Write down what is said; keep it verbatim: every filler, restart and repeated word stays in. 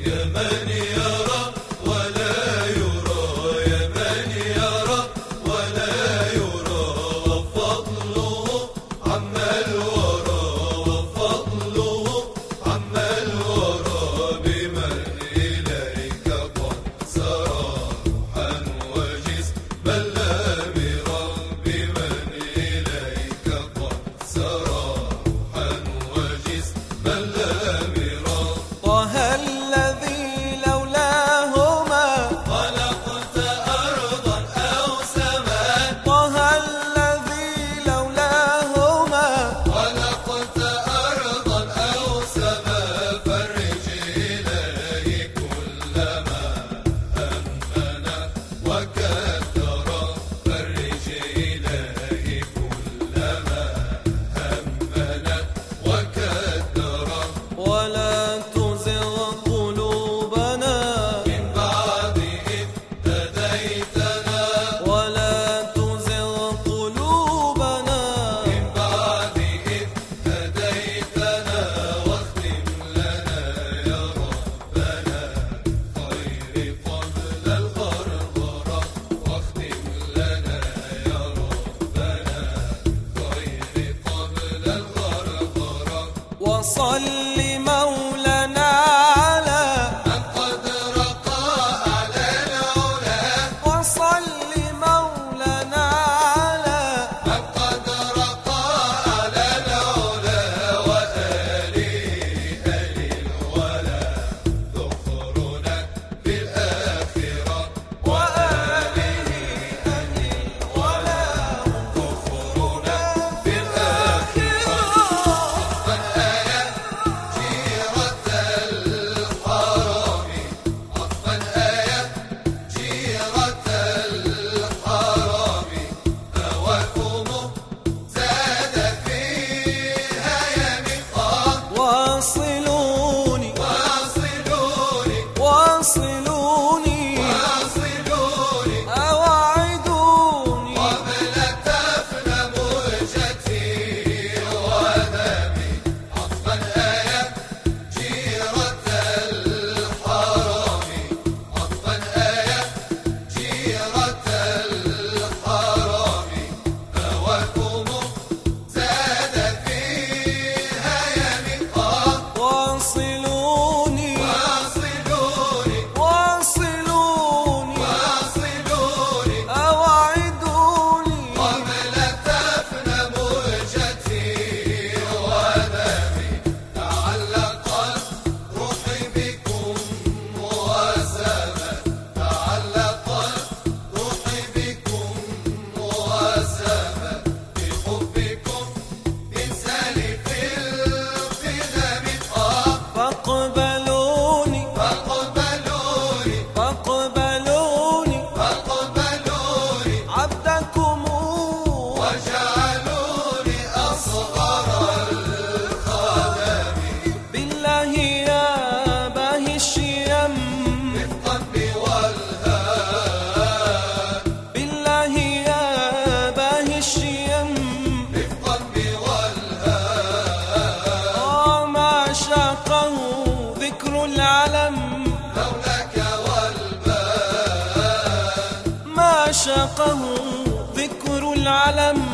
وصل مولانا على من قد رقى على العلا. وصل مولانا على من قد رقى على العلا وآله أهل الولا ذخرنا في الآخرة. وآله أهل الولا ذخرنا في الآخرة. واصلوني واصلوني واصلوني واصلوني أوعدوني قبل تفنى مهجتي ودمي. عطفا آية جيرة الحرام. عطفا آية جيرة الحرام. هواكم زاد فيها واصلوني واصلوني واصلوني واصلوني أوعدوني قبل تفنى مهجتي ودمي. تعلقت روحي بكم وسمت. تعلقت روحي بكم وسمت بحبكم من سالف القدم. فاقبلوني فاقبلوني فاقبلوني فاقبلوني عبدكم وجعلوني أصغر الخدم. بالله يا باهي الشيم بالقلب والهام. بالله يا باهي الشيم بالقلب والهام. ما شاقه ذكر العلم لولاك والبان. ما شاقه ذكر العلم